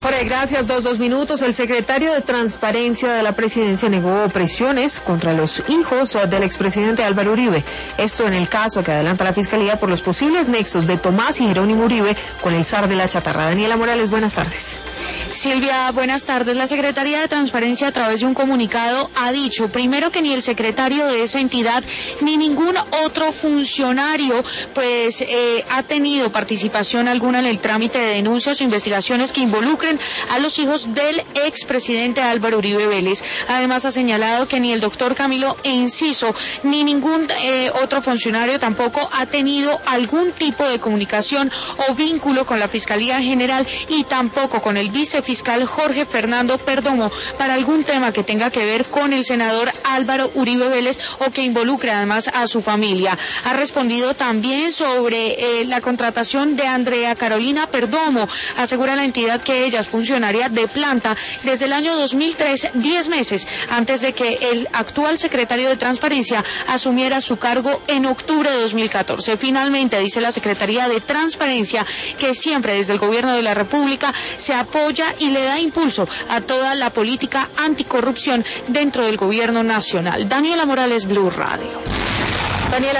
Jorge, gracias. 2 minutos. El secretario de Transparencia de la Presidencia negó presiones contra los hijos del expresidente Álvaro Uribe. Esto en el caso que adelanta la Fiscalía por los posibles nexos de Tomás y Jerónimo Uribe con el zar de la chatarra. Daniela Morales, buenas tardes. Silvia, buenas tardes. La Secretaría de Transparencia, a través de un comunicado, ha dicho, primero, que ni el secretario de esa entidad ni ningún otro funcionario ha tenido participación alguna en el trámite de denuncias o investigaciones que involucren a los hijos del expresidente Álvaro Uribe Vélez. Además, ha señalado que ni el doctor Camilo Enciso ni ningún otro funcionario tampoco ha tenido algún tipo de comunicación o vínculo con la Fiscalía General y tampoco con el vicefiscal Jorge Fernando Perdomo para algún tema que tenga que ver con el senador Álvaro Uribe Vélez o que involucre además a su familia. Ha respondido también sobre la contratación de Andrea Carolina Perdomo. Asegura la entidad que ella es funcionaria de planta desde el año 2003, 10 meses antes de que el actual secretario de Transparencia asumiera su cargo en octubre de 2014. Finalmente, dice la Secretaría de Transparencia que siempre desde el Gobierno de la República se apoya y le da impulso a toda la política anticorrupción dentro del Gobierno Nacional. Daniela Morales, Blue Radio. Daniela.